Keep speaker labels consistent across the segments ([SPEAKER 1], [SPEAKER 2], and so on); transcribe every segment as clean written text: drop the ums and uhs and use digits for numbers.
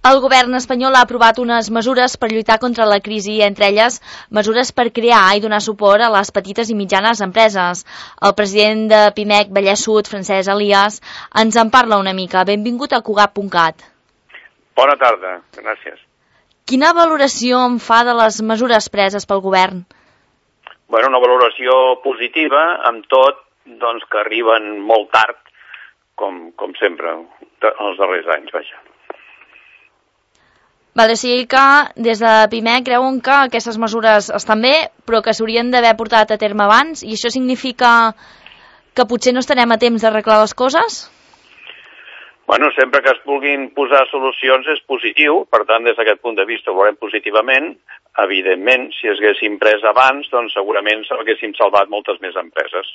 [SPEAKER 1] El govern espanyol ha aprovat unes mesures per lluitar contra la crisi, entre elles mesures per crear i donar suport a les petites i mitjanes empreses. El president de Pimec Vallès Sud, Francesc Elias, ens en parla una mica. Benvingut a Cugat.cat.
[SPEAKER 2] Bona tarda, gràcies.
[SPEAKER 1] Quina valoració en fa de les mesures preses pel govern?
[SPEAKER 2] Bueno, una valoració positiva, amb tot doncs, que arriben molt tard, com sempre, els darrers anys, vaja.
[SPEAKER 1] Vale, o sigui que des de Pimec creuen que aquestes mesures estan bé, però que s'haurien d'haver portat a terme abans, i això significa que potser no estarem a temps d'arreglar les coses?
[SPEAKER 2] Bueno, sempre que es vulguin posar solucions és positiu, per tant, des d'aquest punt de vista ho veurem positivament. Evidentment, si es haguessin pres abans, doncs segurament s'haguessin salvat moltes més empreses.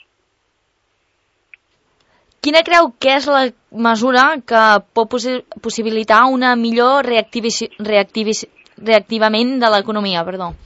[SPEAKER 1] Quina creu que és la mesura que pot possibilitar una millor reactivament de l'economia?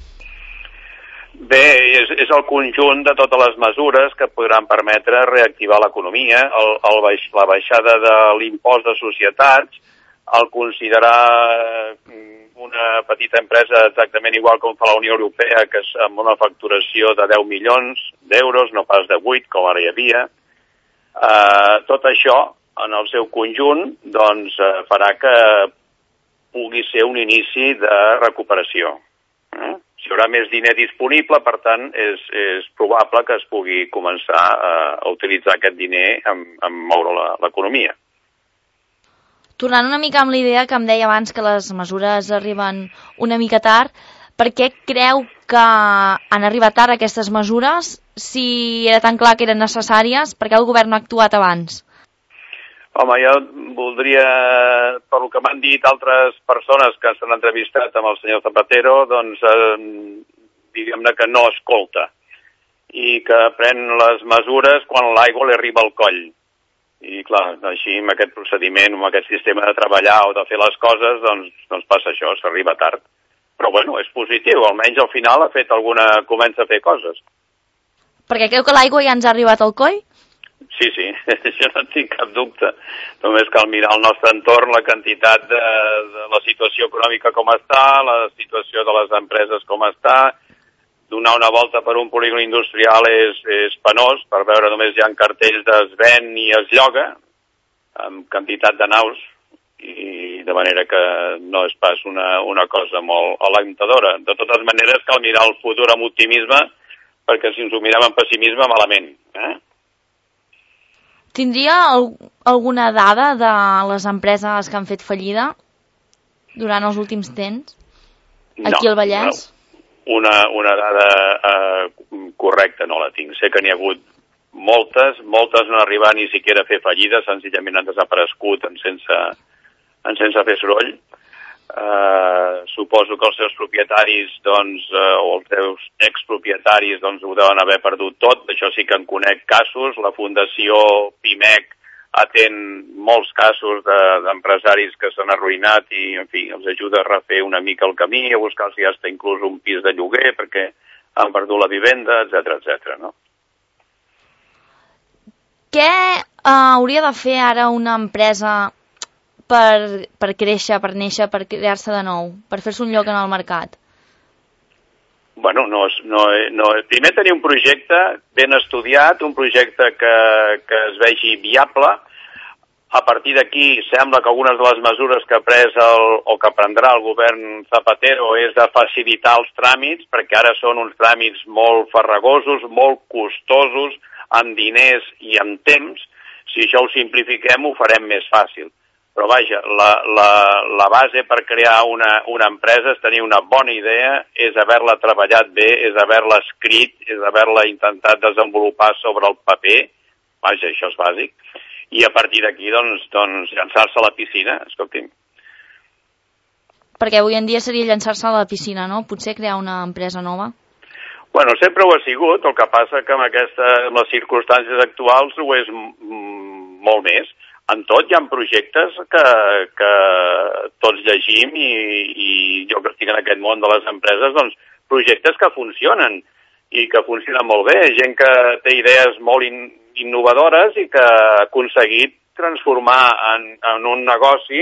[SPEAKER 2] Bé, és el conjunt de totes les mesures que podran permetre reactivar l'economia, la baixada de l'impost de societats, el considerar una petita empresa exactament igual com fa la Unió Europea, que és amb una facturació de 10 milions d'euros, no pas de 8, com ara hi havia. Tot això, en el seu conjunt, doncs, farà que pugui ser un inici de recuperació. Si hi haurà més diner disponible, per tant, és probable que es pugui començar a utilitzar aquest diner en moure l'economia.
[SPEAKER 1] Tornant una mica amb la idea que em deia abans que les mesures arriben una mica tard, per què creu que han arribat tard aquestes mesures? Si era tan clar que eren necessàries, per què el govern no ha actuat abans?
[SPEAKER 2] Home, jo voldria, per el que m'han dit altres persones que s'han entrevistat amb el senyor Zapatero, doncs, diguem-ne que no escolta i que pren les mesures quan l'aigua li arriba al coll. I clar, així amb aquest procediment, amb aquest sistema de treballar o de fer les coses, doncs passa això, s'arriba tard. Però bueno, és positiu, almenys al final comença a fer coses.
[SPEAKER 1] Perquè creu que l'aigua ja ens ha arribat al coll?
[SPEAKER 2] Sí, això no tinc cap dubte. Només cal mirar el nostre entorn, la quantitat de la situació econòmica com està, la situació de les empreses com està. Donar una volta per un polígon industrial és penós, per veure només hi ha cartells d'es ven i es lloga, amb quantitat de naus, i de manera que no és pas una cosa molt alentadora. De totes maneres, cal mirar el futur amb optimisme, perquè si ens ho mirem amb pessimisme, malament.
[SPEAKER 1] Tindria alguna dada de les empreses que han fet fallida durant els últims temps? Aquí al Vallès?
[SPEAKER 2] No, una dada correcta no la tinc. Sé que n'hi ha hagut moltes no han arribat ni siquiera a fer fallida, senzillament han desaparegut sense fer soroll. Suposo que els seus propietaris o els seus expropietaris ho deuen haver perdut tot. D'això sí que en conec casos. La Fundació Pimec atén molts casos d'empresaris que s'han arruïnat i, en fi, els ajuda a refer una mica el camí, a buscar si hasta inclús un pis de lloguer perquè han perdut la vivenda, etc. no?
[SPEAKER 1] Què hauria de fer ara una empresa per créixer, per néixer, per crear-se de nou, per fer-se un lloc en el mercat?
[SPEAKER 2] Bueno, primer tenir un projecte ben estudiat, un projecte que es vegi viable. A partir d'aquí sembla que algunes de les mesures que ha pres o que prendrà el govern Zapatero és de facilitar els tràmits, perquè ara són uns tràmits molt farragosos, molt costosos, amb diners i amb temps. Si això ho simplifiquem, ho farem més fàcil. Però vaja, la base per crear una empresa és tenir una bona idea, és haver-la treballat bé, és haver-la escrit, és haver-la intentat desenvolupar sobre el paper. Vaja, això és bàsic. I a partir d'aquí, doncs llançar-se a la piscina, escolti'm.
[SPEAKER 1] Perquè avui en dia seria llançar-se a la piscina, no? Potser crear una empresa nova?
[SPEAKER 2] Bueno, sempre ho ha sigut, el que passa que amb les circumstàncies actuals ho és molt més. En tot hi ha projectes que tots llegim i jo que estic en aquest món de les empreses, doncs projectes que funcionen i que funcionen molt bé. Gent que té idees molt innovadores i que ha aconseguit transformar en un negoci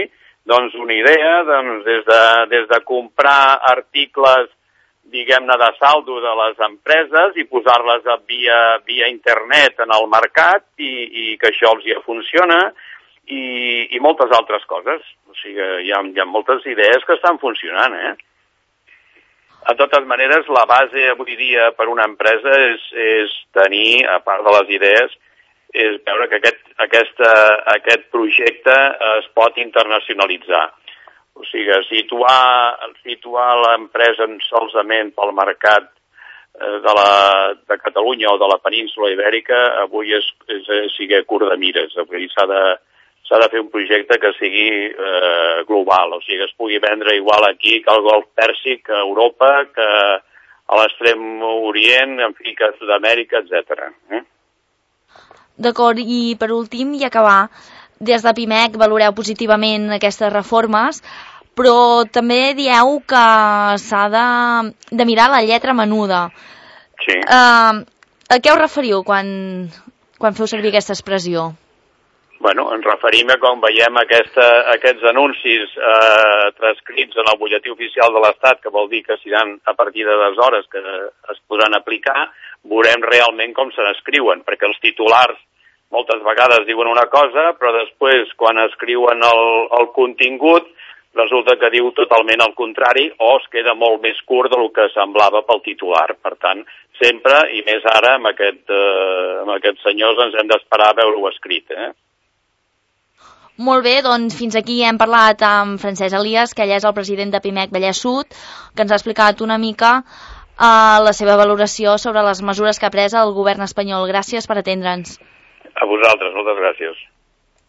[SPEAKER 2] Doncs una idea, des de comprar articles, diguem-ne, de saldo de les empreses i posar-les via internet en el mercat i que això els ja funciona i moltes altres coses. O sigui, hi ha moltes idees que estan funcionant, De totes maneres, la base avui dia per una empresa és tenir, a part de les idees, és veure que aquest projecte es pot internacionalitzar. O sigui, situar l'empresa solament pel mercat de Catalunya o de la península ibèrica avui sigui curt de mires. Avui s'ha de fer un projecte que sigui global, o sigui, que es pugui vendre igual aquí que al Golf Pèrsic, a Europa, que a l'Extrem Orient, en fi, que a Sud-amèrica, etc.
[SPEAKER 1] D'acord, i per últim, i acabar, des de Pimec valoreu positivament aquestes reformes, però també dieu que s'ha de mirar la lletra menuda.
[SPEAKER 2] Sí.
[SPEAKER 1] A què us referiu quan feu servir aquesta expressió?
[SPEAKER 2] Bueno, ens referim a quan veiem aquests anuncis transcrits en el butlletí oficial de l'Estat, que vol dir que seran a partir d'aleshores que es podran aplicar, veurem realment com se n'escriuen, perquè els titulars moltes vegades diuen una cosa, però després, quan escriuen el contingut, resulta que diu totalment el contrari o es queda molt més curt del que semblava pel titular. Per tant, sempre, i més ara, amb aquests senyors ens hem d'esperar a veure-ho escrit,
[SPEAKER 1] Molt bé, doncs fins aquí hem parlat amb Francesc Elias, que ell és el president de Pimec Vallès Sud, que ens ha explicat una mica la seva valoració sobre les mesures que ha pres el govern espanyol. Gràcies per atendre'ns.
[SPEAKER 2] A vosaltres, moltes gràcies.